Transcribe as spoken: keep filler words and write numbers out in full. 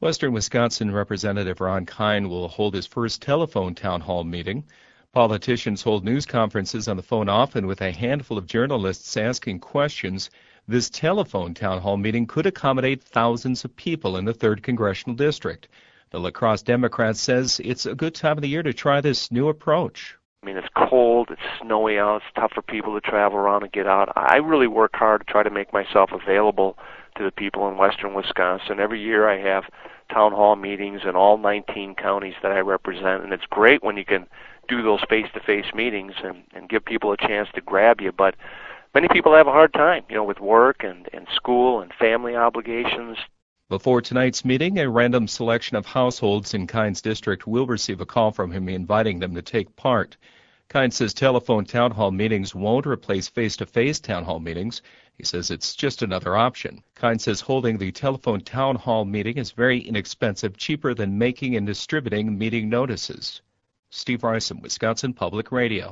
Western Wisconsin Representative Ron Kind will hold his first telephone town hall meeting. Politicians hold news conferences on the phone often with a handful of journalists asking questions. This telephone town hall meeting could accommodate thousands of people in the third Congressional District. The La Crosse Democrat says it's a good time of the year to try this new approach. I mean, it's cold, it's snowy out, it's tough for people to travel around and get out. I really work hard to try to make myself available to the people in western Wisconsin. Every year I have town hall meetings in all nineteen counties that I represent, and it's great when you can do those face-to-face meetings and, and give people a chance to grab you, but many people have a hard time, you know, with work and, and school and family obligations. Before tonight's meeting, a random selection of households in Kind's district will receive a call from him inviting them to take part. Kind says telephone town hall meetings won't replace face-to-face town hall meetings. He says it's just another option. Kind says holding the telephone town hall meeting is very inexpensive, cheaper than making and distributing meeting notices. Steve Rysom, Wisconsin Public Radio.